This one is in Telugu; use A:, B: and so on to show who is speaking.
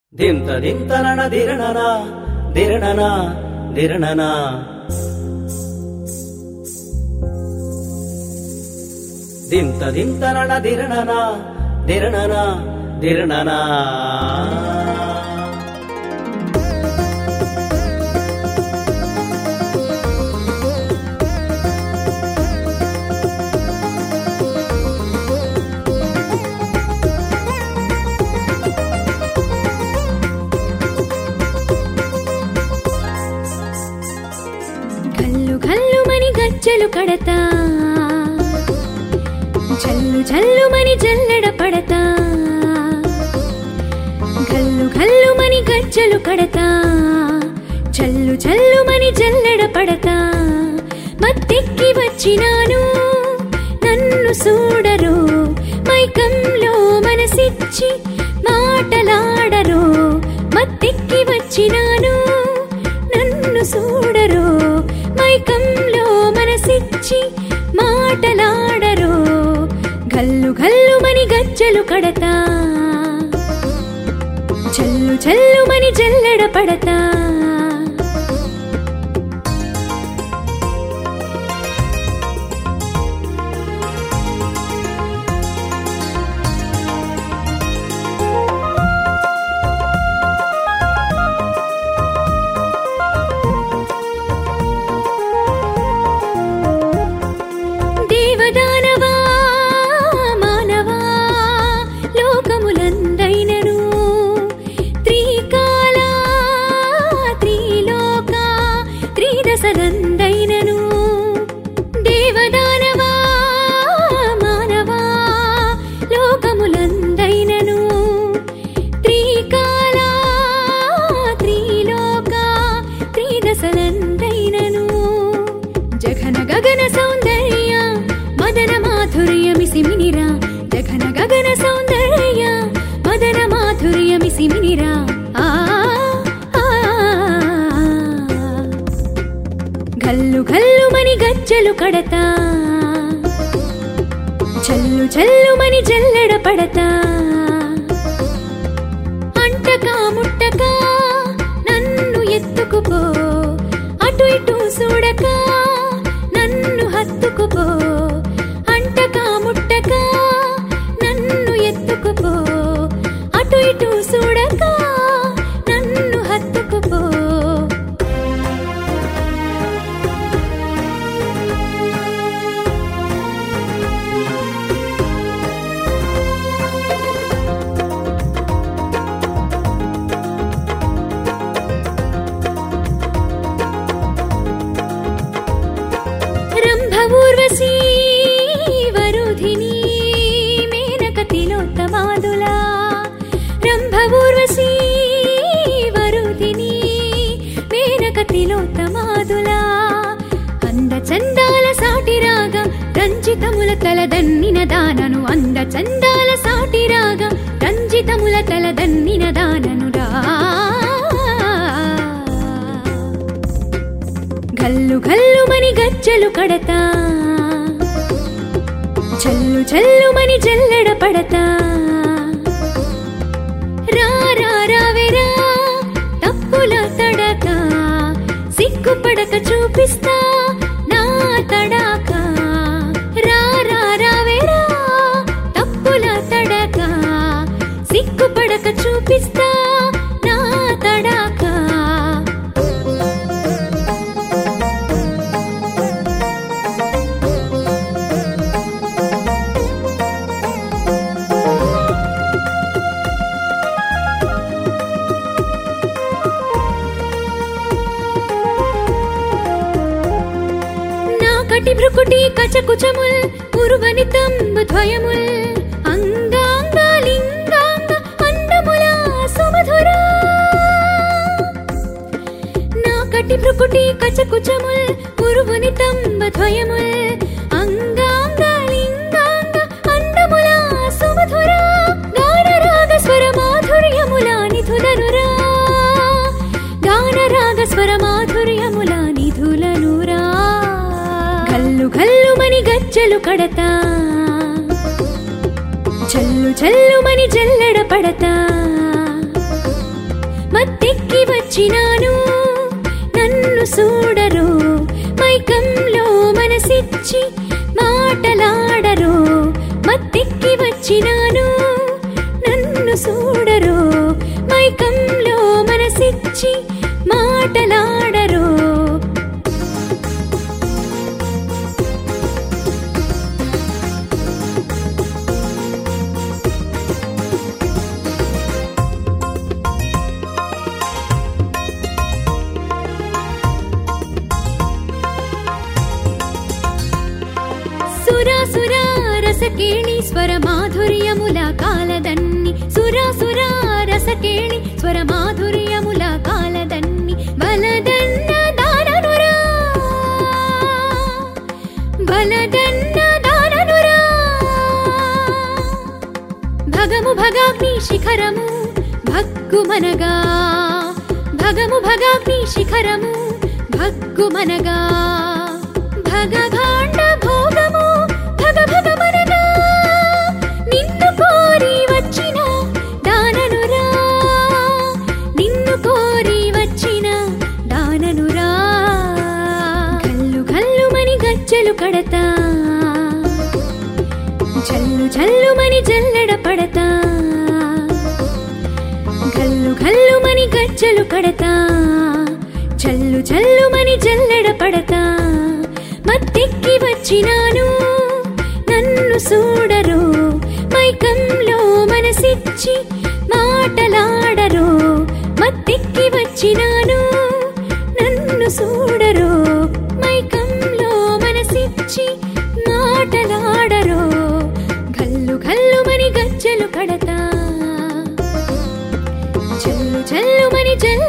A: దింత దింతనన దిరణన దిరణన దిరణన దింత దింతనన దిరణన దిరణన దిరణన
B: ఘల్లుమని గజ్జలు కడతా, జల్లు జల్లుమని జల్లెడ పడతా. ఘల్లుమని గజ్జలు కడతా, జల్లు జల్లుమని జల్లెడ పడతా. మత్తెక్కి వచ్చినాను నన్ను చూడరు, మైకంలో మనసిచ్చి మాటలాడరు. మత్తెక్కి వచ్చినాను నన్ను చూడరు, మైకంలో మనసిచ్చి మాటలాడరు. ఘల్లుమని గజ్జలు కడతా, జల్లు జల్లుమని జల్లెడ పడతా. దేవదానవా మానవా లోకములందైనను, త్రికాల త్రిలోక త్రిదశలందైనను. దేవదానవా మానవా లోకములందైనను, త్రికాల త్రిలోక త్రిదశలందైనను. జఘన గగన సౌందర్య మదన మాధుర్యమిసిమినిరా, జఘన గగన సౌందర్య మదన మాధుర్యమిసిమినిరా. ఘల్లుమని గజ్జలు కడతా, జల్లు జల్లుమని జల్లెడ పడతా. అంటకా ముట్టకా నన్ను ఎత్తుకుపో, అటు ఇటు చూడక నన్ను హత్తుకుపో. అంటకా ముట్టకా నన్ను ఎత్తుకుపో, అటు ఇటు చూడక నన్ను హత్తుకుపో. ఊర్వశీ వరుధిని మేనక తిలోత్తమాదులా, రంభ ఊర్వశీ వరుధిని మేనక తిలోత్తమాదులా. అంద చందాల సాటి రాగం రంజితముల తలదన్నిన దానను, అంద చందాల సాటి రాగం రంజితముల తలదన్నిన దాననురా. ఘల్లుమని గజ్జలు కడతా, జల్లు జల్లుమని జల్లెడ పడతా. రావేరా తప్పుల తడక, సిగ్గుపడక చూపిస్తా నా తడాక. రావేరా తప్పుల తడక, సిగ్గుపడక చూపిస్తా నా తడాక. కటి భృకుటి కచకుచముల్ ఉరువని తంబు ద్వయముల్, అంగాంగాలింగాంగ అందముల సుమధురా. నా కటి భృకుటి కచకుచముల్ ఉరువని తంబు ద్వయముల్, అంగాంగాలింగాంగ అందముల సుమధురా. గానరాగ స్వర మాధుర్యముల నిధులనురా, గానరాగ స్వర మాధుర్యముల నిధులనురా. ఘల్లుమని గజ్జలు కడతా, జల్లు జల్లుమని జల్లెడ పడతా. వచ్చినాను నన్ను చూడరు మైకంలో మనసిచ్చి మాటలాడరు మత్తెక్కి వచ్చినాను నన్ను చూడరు మైకంలో మనసిచ్చి మాటలాడరు సురాసురా రసకేళి స్వర మాధుర్యముల కాలదన్ని సురాసురా రసకేళి స్వర మాధుర్యముల కాలదన్ని బలదన్న దాననురా బలదన్న దాననురా భగము భగాగ్ని శిఖరము భగ్గుమనగా భగము భగాగ్ని శిఖరము భగ్గుమనగా భగభాండ భోగము భగ భగమనగా నిన్ను కోరి వచ్చిన దాననురా నిన్ను కోరి వచ్చిన దాననురా గల్లు గల్లుమని గజ్జలు కడతా జల్లు జల్లుమని జల్లెడ పడతా గల్లు గల్లుమని గజ్జలు కడతా జల్లు జల్లుమని జల్లెడ పడతా మత్తెక్కి వచ్చినాను నన్ను చూడరు మైకంలో మనసిచ్చి మాటలాడరు మత్తెక్కి వచ్చినాను నన్ను చూడరు మైకంలో మనసిచ్చి మాటలాడరు గల్లు గల్లుమని గజ్జలు కడతా జల్లు జల్లుమని జల్ల